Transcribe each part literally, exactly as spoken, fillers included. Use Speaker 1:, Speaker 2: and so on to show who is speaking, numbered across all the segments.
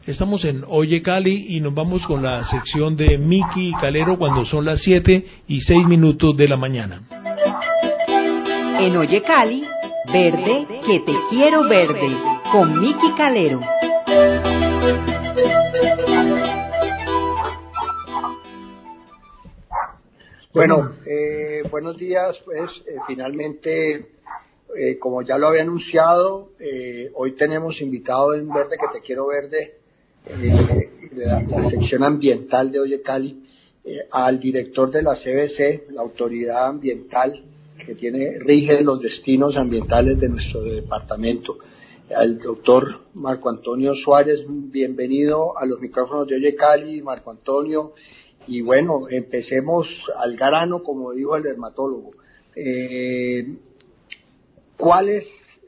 Speaker 1: Estamos en Oye Cali y nos vamos con la sección de Miki Calero cuando son las siete y seis minutos de la mañana.
Speaker 2: En Oye Cali, verde que te quiero verde, con Miki Calero.
Speaker 3: Bueno, eh, buenos días, pues eh, finalmente, eh, como ya lo había anunciado, eh, hoy tenemos invitado en Verde que te quiero verde, eh, la, la sección ambiental de Oye Cali, eh, al director de la C B C, la autoridad ambiental que tiene rige los destinos ambientales de nuestro departamento, al doctor Marco Antonio Suárez. Bienvenido a los micrófonos de Oye Cali, Marco Antonio. Y bueno, empecemos al grano, como dijo el dermatólogo. Eh, ¿Cuál es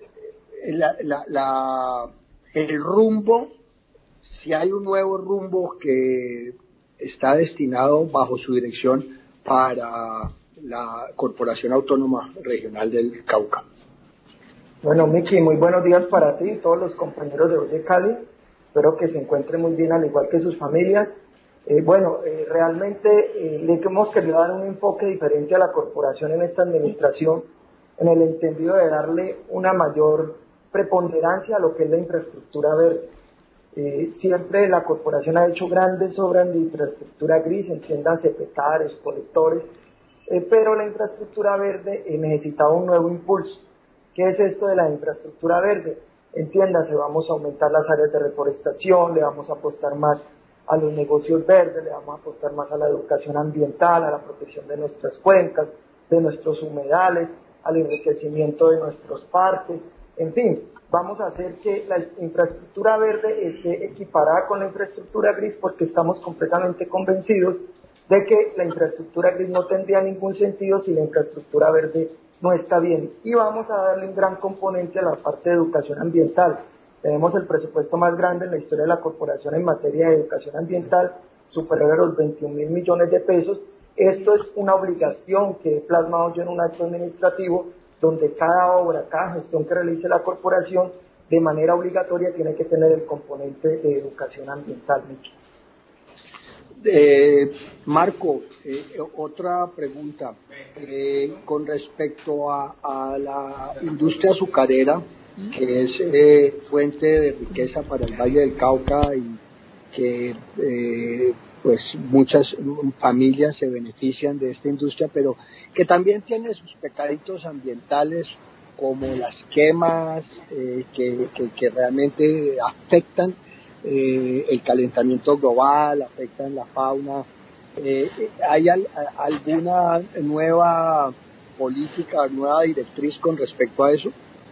Speaker 3: la, la, la, el rumbo, si hay un nuevo rumbo que está destinado bajo su dirección para la Corporación Autónoma Regional del Cauca?
Speaker 4: Bueno, Miki, muy buenos días para ti y todos los compañeros de Oye Cali. Espero que se encuentren muy bien, al igual que sus familias. Eh, bueno, eh, realmente eh, le hemos querido dar un enfoque diferente a la corporación en esta administración, en el entendido de darle una mayor preponderancia a lo que es la infraestructura verde. Eh, siempre la corporación ha hecho grandes obras de infraestructura gris, entiéndase pecares, colectores, eh, pero la infraestructura verde eh, necesitaba un nuevo impulso. ¿Qué es esto de la infraestructura verde? Entiéndase, vamos a aumentar las áreas de reforestación, le vamos a apostar más a los negocios verdes, le vamos a apostar más a la educación ambiental, a la protección de nuestras cuencas, de nuestros humedales, al enriquecimiento de nuestros parques, en fin, vamos a hacer que la infraestructura verde esté equiparada con la infraestructura gris, porque estamos completamente convencidos de que la infraestructura gris no tendría ningún sentido si la infraestructura verde no está bien. Y vamos a darle un gran componente a la parte de educación ambiental. Tenemos el presupuesto más grande en la historia de la corporación en materia de educación ambiental, superior a los veintiún mil millones de pesos. Esto es una obligación que he plasmado yo en un acto administrativo, donde cada obra, cada gestión que realice la corporación, de manera obligatoria tiene que tener el componente de educación ambiental.
Speaker 3: Eh, Marco, eh, otra pregunta. Eh, con respecto a, a la industria azucarera, que es eh, fuente de riqueza para el Valle del Cauca y que eh, pues muchas familias se benefician de esta industria, pero que también tiene sus pecaditos ambientales como las quemas eh, que, que, que realmente afectan eh, el calentamiento global, afectan la fauna. Eh, ¿Hay al, alguna nueva política, nueva directriz con respecto a eso?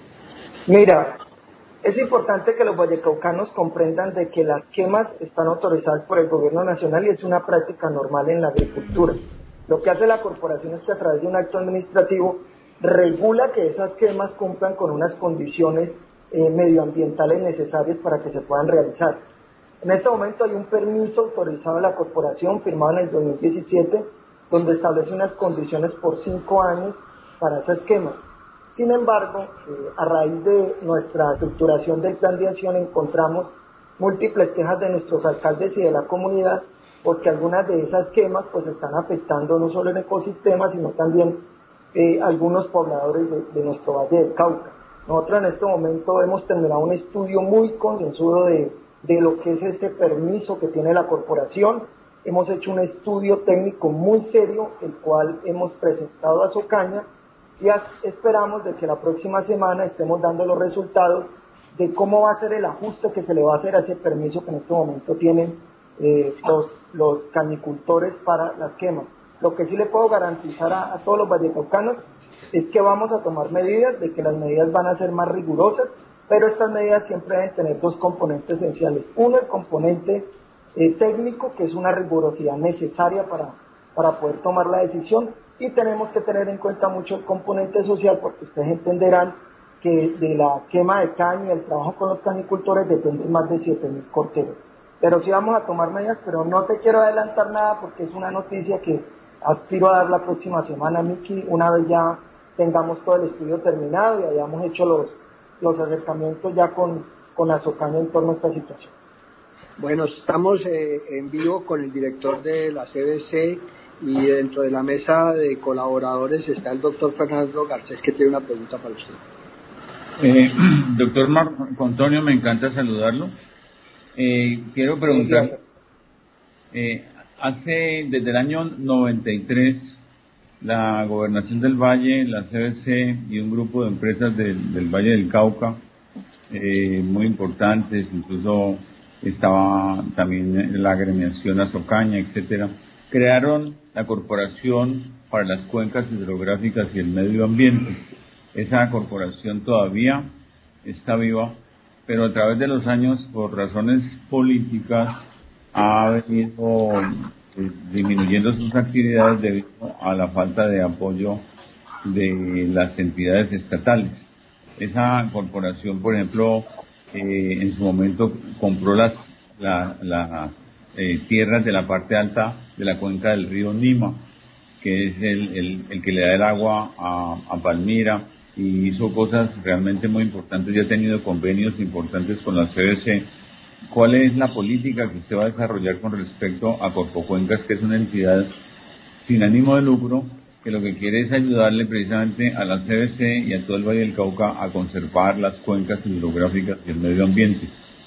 Speaker 4: Mira, es importante que los vallecaucanos comprendan de que las quemas están autorizadas por el gobierno nacional y es una práctica normal en la agricultura. Lo que hace la corporación es que a través de un acto administrativo regula que esas quemas cumplan con unas condiciones eh, medioambientales necesarias para que se puedan realizar. En este momento hay un permiso autorizado de la corporación firmado en el dos mil diecisiete, donde establece unas condiciones por cinco años para esas quemas. Sin embargo, eh, a raíz de nuestra estructuración del plan de acción encontramos múltiples quejas de nuestros alcaldes y de la comunidad, porque algunas de esas quemas pues están afectando no solo el ecosistema, sino también eh, algunos pobladores de, de nuestro Valle del Cauca. Nosotros en este momento hemos terminado un estudio muy concienzudo de, de lo que es este permiso que tiene la corporación. Hemos hecho un estudio técnico muy serio, el cual hemos presentado a Socaña, y esperamos de que la próxima semana estemos dando los resultados de cómo va a ser el ajuste que se le va a hacer a ese permiso que en este momento tienen eh, los, los cañicultores para las quemas. Lo que sí le puedo garantizar a, a todos los vallecaucanos es que vamos a tomar medidas, de que las medidas van a ser más rigurosas, pero estas medidas siempre deben tener dos componentes esenciales. Uno, el componente eh, técnico, que es una rigurosidad necesaria para, para poder tomar la decisión, y tenemos que tener en cuenta mucho el componente social, porque ustedes entenderán que de la quema de caña y el trabajo con los cañicultores dependen más de siete mil corteros. Pero sí vamos a tomar medidas, pero no te quiero adelantar nada porque es una noticia que aspiro a dar la próxima semana, Miki, una vez ya tengamos todo el estudio terminado y hayamos hecho los, los acercamientos ya con, con Azocaña en torno a esta situación.
Speaker 3: Bueno, estamos eh, en vivo con el director de la C B C y dentro de la mesa de colaboradores está el doctor Fernando Garcés, que tiene una pregunta para usted.
Speaker 5: Eh, doctor Marco Antonio, me encanta saludarlo. Eh, quiero preguntar, eh, hace desde el año noventa y tres, la Gobernación del Valle, la C B C y un grupo de empresas del, del Valle del Cauca, eh, muy importantes, incluso estaba también la agremiación Azocaña, etcétera, crearon la Corporación para las Cuencas Hidrográficas y el Medio Ambiente. Esa corporación todavía está viva, pero a través de los años, por razones políticas, ha venido eh, disminuyendo sus actividades debido a la falta de apoyo de las entidades estatales. Esa corporación, por ejemplo, eh, en su momento compró las la, la, eh, tierras de la parte alta de la cuenca del río Nima, que es el, el, el que le da el agua a, a Palmira, y hizo cosas realmente muy importantes y ha tenido convenios importantes con la C B C. ¿Cuál es la política que usted va a desarrollar con respecto a Corpocuencas, que es una entidad sin ánimo de lucro, que lo que quiere es ayudarle precisamente a la C B C y a todo el Valle del Cauca a conservar las cuencas hidrográficas y el medio ambiente?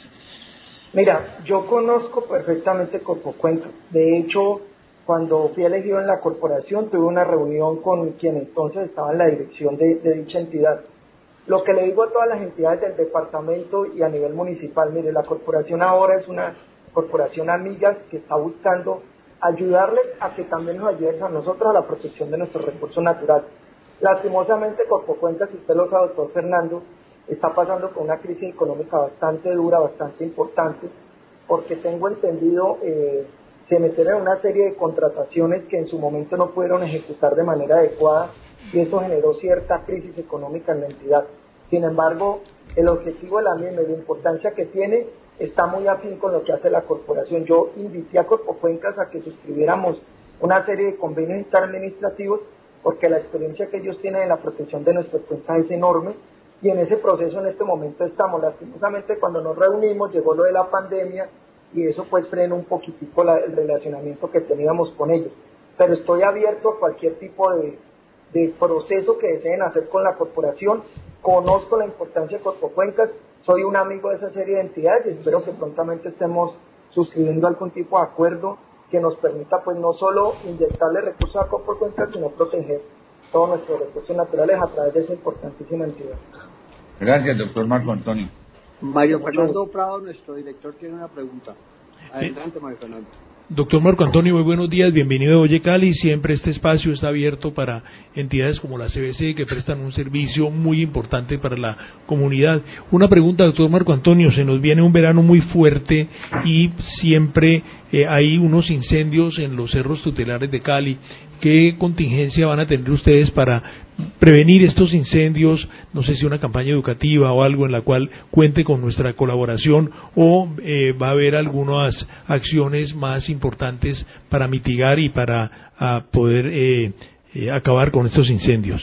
Speaker 4: Mira, yo conozco perfectamente Corpocuencas. De hecho, cuando fui elegido en la corporación, tuve una reunión con quien entonces estaba en la dirección de, de dicha entidad. Lo que le digo a todas las entidades del departamento y a nivel municipal, mire, la corporación ahora es una corporación amiga que está buscando ayudarles a que también nos ayuden a nosotros a la protección de nuestros recursos naturales. Lastimosamente, Corpocuencas, si usted lo sabe, doctor Fernando, está pasando por una crisis económica bastante dura, bastante importante, porque tengo entendido, eh, se metieron en una serie de contrataciones que en su momento no pudieron ejecutar de manera adecuada, y eso generó cierta crisis económica en la entidad. Sin embargo, el objetivo de la misma y la importancia que tiene está muy afín con lo que hace la corporación. Yo invité a Corpocuencas a que suscribiéramos una serie de convenios interadministrativos, porque la experiencia que ellos tienen en la protección de nuestras cuencas es enorme, y en ese proceso en este momento estamos. Lastimosamente, cuando nos reunimos llegó lo de la pandemia y eso pues frena un poquitico la, el relacionamiento que teníamos con ellos, pero estoy abierto a cualquier tipo de, de proceso que deseen hacer con la corporación. Conozco la importancia de Corpocuencas, soy un amigo de esa serie de entidades y espero que prontamente estemos suscribiendo algún tipo de acuerdo que nos permita pues no solo inyectarle recursos a Corpocuencas, sino proteger todos nuestros recursos naturales a través de esa importantísima entidad.
Speaker 5: Gracias, doctor Marco Antonio.
Speaker 3: Mario Fernando Prado, nuestro director, tiene una pregunta. Adelante, Mario Fernando.
Speaker 1: Doctor Marco Antonio, muy buenos días, bienvenido a Oye Cali. Siempre este espacio está abierto para entidades como la C B C, que prestan un servicio muy importante para la comunidad. Una pregunta, doctor Marco Antonio, se nos viene un verano muy fuerte y siempre eh, hay unos incendios en los cerros tutelares de Cali. ¿Qué contingencia van a tener ustedes para prevenir estos incendios? No sé si una campaña educativa o algo en la cual cuente con nuestra colaboración, o eh, va a haber algunas acciones más importantes para mitigar y para a poder eh, eh, acabar con estos incendios.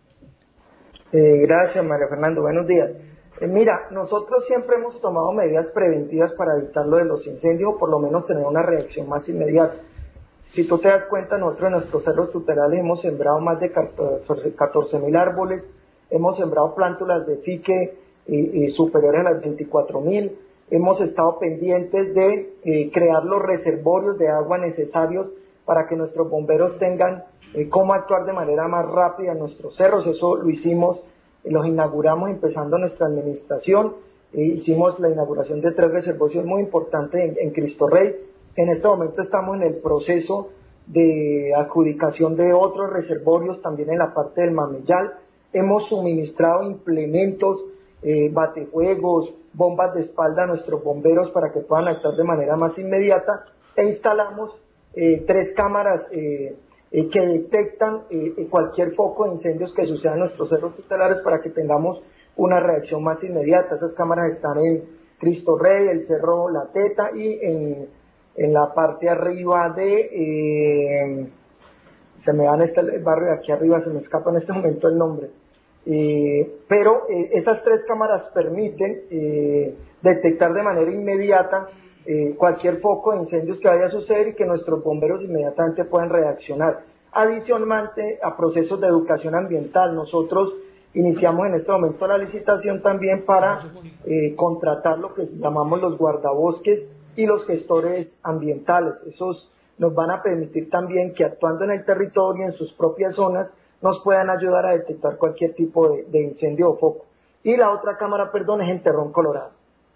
Speaker 4: Eh, gracias, María Fernando. Buenos días. Eh, mira, nosotros siempre hemos tomado medidas preventivas para evitar lo de los incendios, o por lo menos tener una reacción más inmediata. Si tú te das cuenta, nosotros en nuestros cerros tutelares hemos sembrado más de catorce mil árboles, hemos sembrado plántulas de fique y, y superiores a las veinticuatro mil, hemos estado pendientes de eh, crear los reservorios de agua necesarios para que nuestros bomberos tengan eh, cómo actuar de manera más rápida en nuestros cerros. Eso lo hicimos, eh, los inauguramos empezando nuestra administración, eh, hicimos la inauguración de tres reservorios muy importantes en, en Cristo Rey. En este momento estamos en el proceso de adjudicación de otros reservorios también en la parte del Mameyal. Hemos suministrado implementos, eh, batefuegos, bombas de espalda a nuestros bomberos para que puedan actuar de manera más inmediata, e instalamos eh, tres cámaras eh, eh, que detectan eh, cualquier foco de incendios que suceda en nuestros cerros tutelares para que tengamos una reacción más inmediata. Esas cámaras están en Cristo Rey, el Cerro La Teta y en en la parte arriba de, eh, se me van este el barrio de aquí arriba, se me escapa en este momento el nombre, eh, pero eh, esas tres cámaras permiten eh, detectar de manera inmediata eh, cualquier foco de incendios que vaya a suceder y que nuestros bomberos inmediatamente puedan reaccionar. Adicionalmente a procesos de educación ambiental, nosotros iniciamos en este momento la licitación también para eh, contratar lo que llamamos los guardabosques y los gestores ambientales. Esos nos van a permitir también que actuando en el territorio, en sus propias zonas, nos puedan ayudar a detectar cualquier tipo de, de incendio o foco. Y la otra cámara, perdón, es en Terrón, Colorado.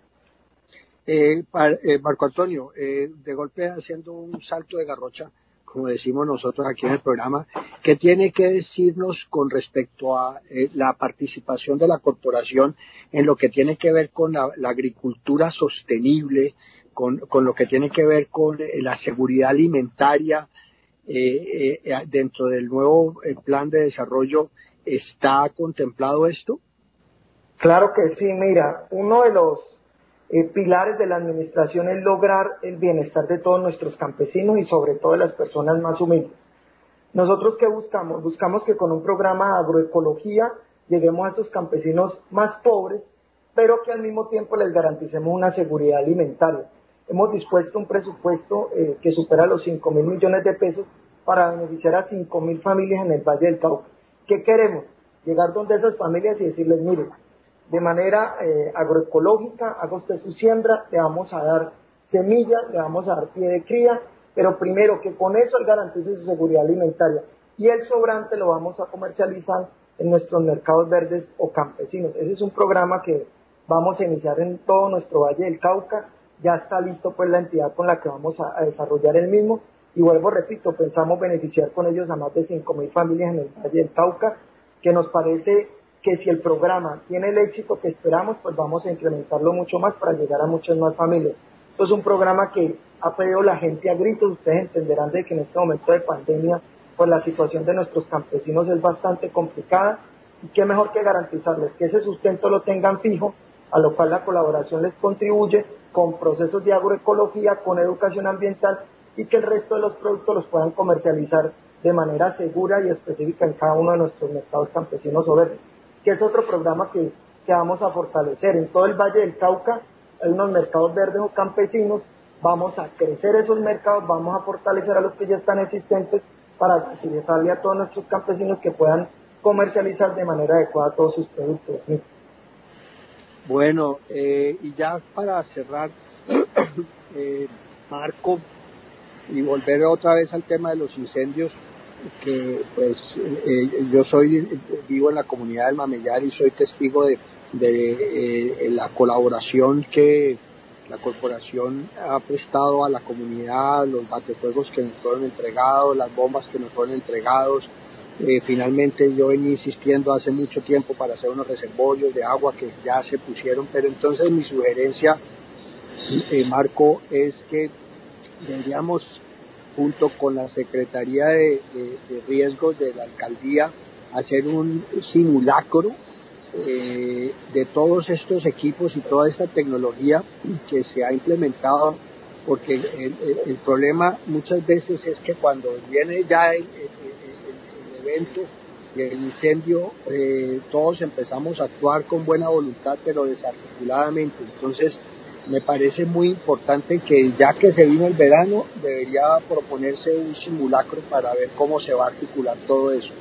Speaker 3: Eh, par, eh, Marco Antonio, eh, de golpe haciendo un salto de garrocha, como decimos nosotros aquí en el programa, ¿qué tiene que decirnos con respecto a eh, la participación de la corporación en lo que tiene que ver con la, la agricultura sostenible, con, con lo que tiene que ver con eh, la seguridad alimentaria eh, eh, dentro del nuevo eh, plan de desarrollo? ¿Está contemplado esto?
Speaker 4: Claro que sí, mira, uno de los eh, pilares de la administración es lograr el bienestar de todos nuestros campesinos y sobre todo de las personas más humildes. ¿Nosotros qué buscamos? Buscamos que con un programa de agroecología lleguemos a esos campesinos más pobres, pero que al mismo tiempo les garanticemos una seguridad alimentaria. Hemos dispuesto un presupuesto eh, que supera los cinco mil millones de pesos para beneficiar a cinco mil familias en el Valle del Cauca. ¿Qué queremos? Llegar donde esas familias y decirles, mire, de manera eh, agroecológica, haga usted su siembra, le vamos a dar semillas, le vamos a dar pie de cría, pero primero que con eso él garantice su seguridad alimentaria y el sobrante lo vamos a comercializar en nuestros mercados verdes o campesinos. Ese es un programa que vamos a iniciar en todo nuestro Valle del Cauca. Ya está listo pues la entidad con la que vamos a, a desarrollar el mismo y vuelvo, repito, pensamos beneficiar con ellos a más de cinco mil familias en el Valle del Cauca, que nos parece que si el programa tiene el éxito que esperamos, pues vamos a incrementarlo mucho más para llegar a muchas más familias. Esto es un programa que ha pedido la gente a gritos. Ustedes entenderán de que en este momento de pandemia, pues la situación de nuestros campesinos es bastante complicada y qué mejor que garantizarles que ese sustento lo tengan fijo, a lo cual la colaboración les contribuye con procesos de agroecología, con educación ambiental y que el resto de los productos los puedan comercializar de manera segura y específica en cada uno de nuestros mercados campesinos o verdes, que es otro programa que, que vamos a fortalecer. En todo el Valle del Cauca hay unos mercados verdes o campesinos, vamos a crecer esos mercados, vamos a fortalecer a los que ya están existentes para garantizarle a todos nuestros campesinos que puedan comercializar de manera adecuada todos sus productos. ¿Sí?
Speaker 3: Bueno, eh, y ya para cerrar, eh, Marco, y volver otra vez al tema de los incendios, que pues eh, yo soy vivo en la comunidad del Mamellar y soy testigo de, de eh, la colaboración que la corporación ha prestado a la comunidad, los batefuegos que nos fueron entregados, las bombas que nos fueron entregados. Eh, finalmente yo venía insistiendo hace mucho tiempo para hacer unos reservorios de agua que ya se pusieron, pero entonces mi sugerencia, eh, Marco, es que deberíamos, junto con la Secretaría de, de, de Riesgos de la Alcaldía, hacer un simulacro eh, de todos estos equipos y toda esta tecnología que se ha implementado, porque el, el, el problema muchas veces es que cuando viene ya el, el, el, el evento y el incendio, eh, todos empezamos a actuar con buena voluntad pero desarticuladamente. Entonces me parece muy importante que ya que se vino el verano debería proponerse un simulacro para ver cómo se va a articular todo eso.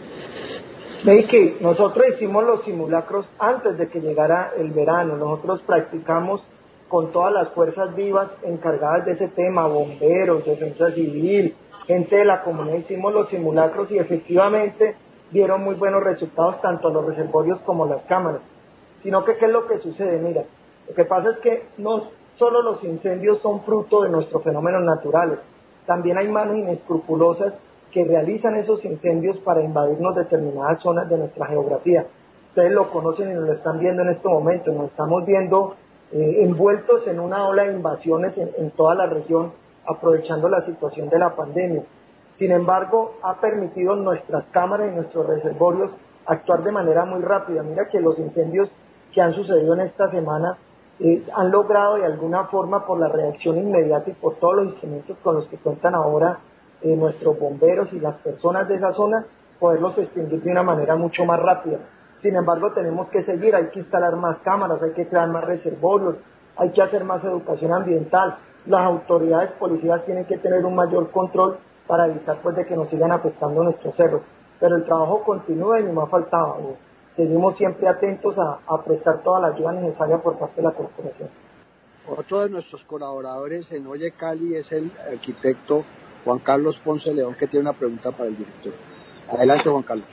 Speaker 4: Miki, nosotros hicimos los simulacros antes de que llegara el verano. Nosotros practicamos con todas las fuerzas vivas encargadas de ese tema, bomberos, defensa civil, gente de la comunidad. Hicimos los simulacros y efectivamente dieron muy buenos resultados tanto los reservorios como las cámaras. Sino que, ¿qué es lo que sucede? Mira, lo que pasa es que no solo los incendios son fruto de nuestros fenómenos naturales, también hay manos inescrupulosas que realizan esos incendios para invadirnos determinadas zonas de nuestra geografía. Ustedes lo conocen y nos lo están viendo en este momento, nos estamos viendo eh, envueltos en una ola de invasiones en, en toda la región, aprovechando la situación de la pandemia. Sin embargo, ha permitido nuestras cámaras y nuestros reservorios actuar de manera muy rápida. Mira que los incendios que han sucedido en esta semana eh, han logrado de alguna forma, por la reacción inmediata y por todos los instrumentos con los que cuentan ahora Eh, nuestros bomberos y las personas de esa zona, poderlos extinguir de una manera mucho más rápida. Sin embargo, tenemos que seguir, hay que instalar más cámaras, hay que crear más reservorios, hay que hacer más educación ambiental, las autoridades policiales tienen que tener un mayor control para evitar pues de que nos sigan afectando nuestros cerros. Pero el trabajo continúa y no me ha faltado. ¿no? Seguimos siempre atentos a, a prestar toda la ayuda necesaria por parte de la corporación.
Speaker 3: Otro de nuestros colaboradores en Oye Cali es el arquitecto Juan Carlos Ponce León, que tiene una pregunta para el director. Adelante, Juan Carlos.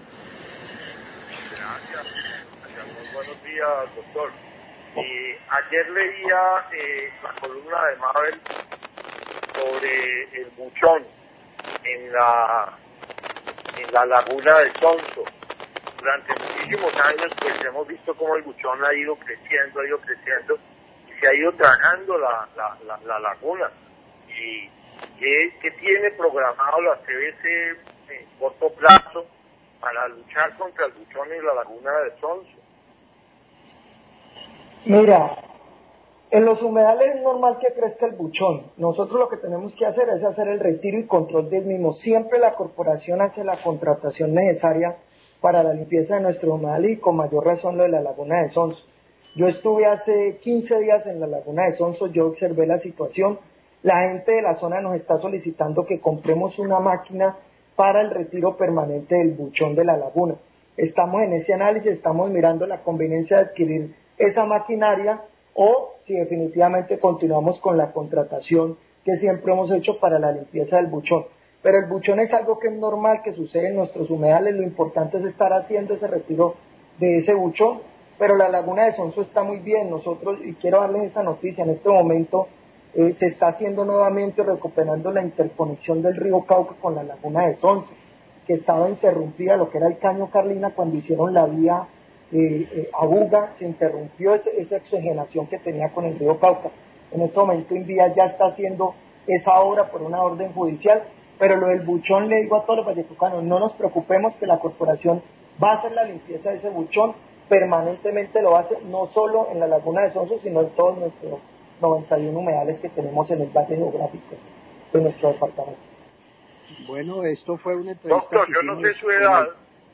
Speaker 6: Gracias. Muy buenos días, doctor. Eh, ayer leía eh, la columna de Mabel sobre el buchón en la en la laguna de Sonso. Durante muchísimos años pues hemos visto cómo el buchón ha ido creciendo, ha ido creciendo y se ha ido tragando la, la, la, la laguna. Y ¿qué, qué tiene programado la C B C en corto plazo para luchar contra el buchón en la laguna de Sonso?
Speaker 4: Mira, en los humedales es normal que crezca el buchón. Nosotros lo que tenemos que hacer es hacer el retiro y control del mismo. Siempre la corporación hace la contratación necesaria para la limpieza de nuestro humedal y con mayor razón lo de la laguna de Sonso. Yo estuve hace quince días en la laguna de Sonso, yo observé la situación. La gente de la zona nos está solicitando que compremos una máquina para el retiro permanente del buchón de la laguna. Estamos en ese análisis, estamos mirando la conveniencia de adquirir esa maquinaria o si definitivamente continuamos con la contratación que siempre hemos hecho para la limpieza del buchón. Pero el buchón es algo que es normal que sucede en nuestros humedales, lo importante es estar haciendo ese retiro de ese buchón, pero la laguna de Sonso está muy bien. Nosotros, y quiero darles esta noticia, en este momento eh, se está haciendo nuevamente recuperando la interconexión del río Cauca con la laguna de Sonso, que estaba interrumpida, lo que era el Caño Carlina, cuando hicieron la vía eh, eh, a Buga, se interrumpió ese, esa oxigenación que tenía con el río Cauca. En este momento Invía ya está haciendo esa obra por una orden judicial, pero lo del buchón le digo a todos los vallecucanos, no nos preocupemos que la corporación va a hacer la limpieza de ese buchón, permanentemente lo hace, no solo en la laguna de Sonso, sino en todos nuestros noventa y uno humedales que tenemos en el valle geográfico de nuestro departamento.
Speaker 3: Bueno, esto fue una entrevista.
Speaker 6: Doctor, yo no sé su edad,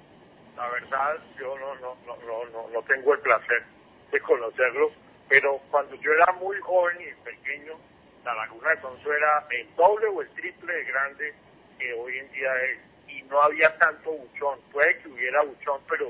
Speaker 6: la verdad, yo no, no, no, no, no, no tengo el placer de conocerlo, pero cuando yo era muy joven y pequeño, la laguna de Sonso era el doble o el triple de grande que hoy en día es, y no había tanto buchón. Puede que hubiera buchón, pero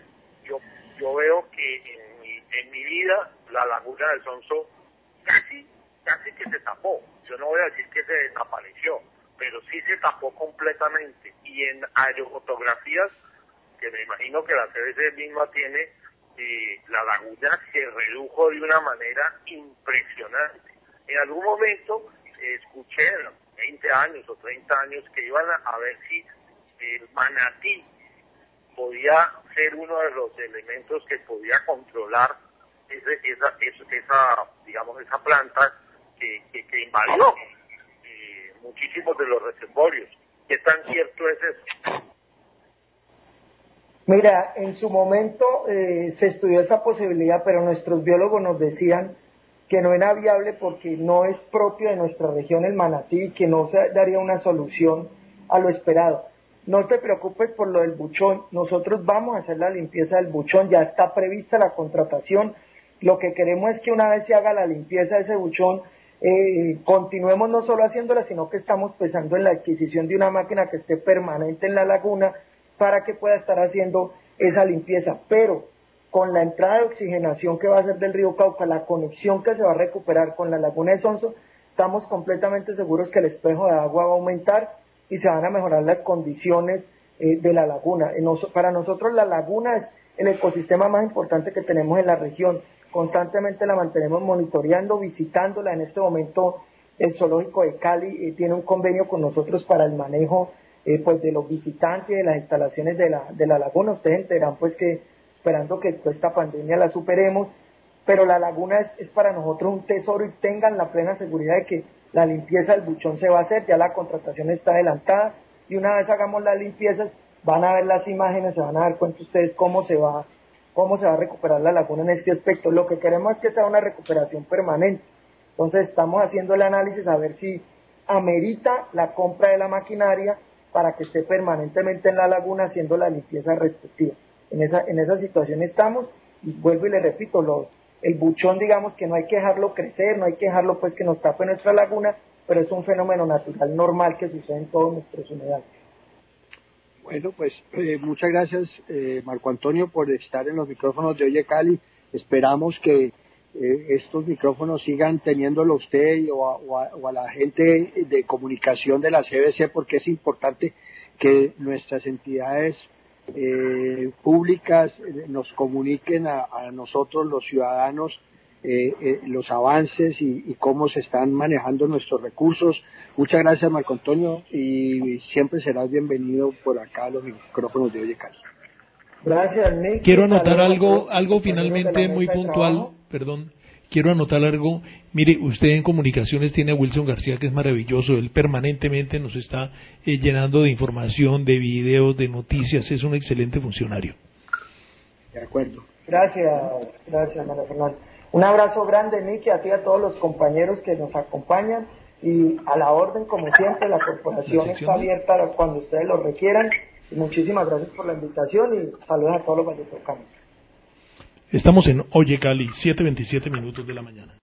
Speaker 6: yo yo veo que en mi, en mi vida la laguna de Sonso casi, casi que se tapó. Yo no voy a decir que se desapareció, pero sí se tapó completamente. Y en aerofotografías, que me imagino que la C B C misma tiene, eh, la laguna se redujo de una manera impresionante. En algún momento eh, escuché, veinte años o treinta años, que iban a, a ver si el manatí podía ser uno de los elementos que podía controlar ese, esa, esa, esa, digamos, esa planta que, que, que invadió eh, muchísimos de los reservorios. ¿Qué tan cierto es eso?
Speaker 4: Mira, en su momento eh, se estudió esa posibilidad, pero nuestros biólogos nos decían que no era viable porque no es propio de nuestra región el manatí y que no se daría una solución a lo esperado. No te preocupes por lo del buchón, nosotros vamos a hacer la limpieza del buchón, ya está prevista la contratación. Lo que queremos es que una vez se haga la limpieza de ese buchón, eh, continuemos no solo haciéndola, sino que estamos pensando en la adquisición de una máquina que esté permanente en la laguna para que pueda estar haciendo esa limpieza. Pero con la entrada de oxigenación que va a hacer del río Cauca, la conexión que se va a recuperar con la laguna de Sonso, estamos completamente seguros que el espejo de agua va a aumentar y se van a mejorar las condiciones eh, de la laguna. Para nosotros la laguna es el ecosistema más importante que tenemos en la región. Constantemente la mantenemos monitoreando, visitándola. En este momento el zoológico de Cali eh, tiene un convenio con nosotros para el manejo eh, pues de los visitantes y de las instalaciones de la, de la laguna. Ustedes entenderán pues que esperando que esta pandemia la superemos, pero la laguna es, es para nosotros un tesoro y tengan la plena seguridad de que la limpieza del buchón se va a hacer, ya la contratación está adelantada y una vez hagamos las limpiezas van a ver las imágenes, se van a dar cuenta ustedes cómo se va cómo se va a recuperar la laguna en este aspecto. Lo que queremos es que sea una recuperación permanente, entonces estamos haciendo el análisis a ver si amerita la compra de la maquinaria para que esté permanentemente en la laguna haciendo la limpieza respectiva. En esa, en esa situación estamos y vuelvo y le repito, los el buchón, digamos que no hay que dejarlo crecer, no hay que dejarlo pues que nos tape nuestra laguna, pero es un fenómeno natural normal que sucede en todos nuestros humedales.
Speaker 3: Bueno, pues eh, muchas gracias, eh, Marco Antonio, por estar en los micrófonos de Oye Cali. Esperamos que eh, estos micrófonos sigan teniéndolo usted y, o, a, o, a, o a la gente de comunicación de la C B C, porque es importante que nuestras entidades eh, públicas eh, nos comuniquen a, a nosotros, los ciudadanos, eh, eh, los avances y, y cómo se están manejando nuestros recursos. Muchas gracias, Marco Antonio, y siempre serás bienvenido por acá a los micrófonos de Oye Cali.
Speaker 4: Gracias, Nick.
Speaker 1: Quiero anotar algo, algo finalmente muy puntual, perdón, quiero anotar algo. Mire, usted en comunicaciones tiene a Wilson García, que es maravilloso, él permanentemente nos está eh, llenando de información, de videos, de noticias, es un excelente funcionario.
Speaker 3: De acuerdo.
Speaker 4: Gracias, gracias, María Fernanda. Un abrazo grande, Nick, a ti y a todos los compañeros que nos acompañan, y a la orden, como siempre, la corporación está abierta cuando ustedes lo requieran. Y muchísimas gracias por la invitación y saludos a todos los vallecaucanos.
Speaker 1: Estamos en Oye Cali, siete veintisiete minutos de la mañana.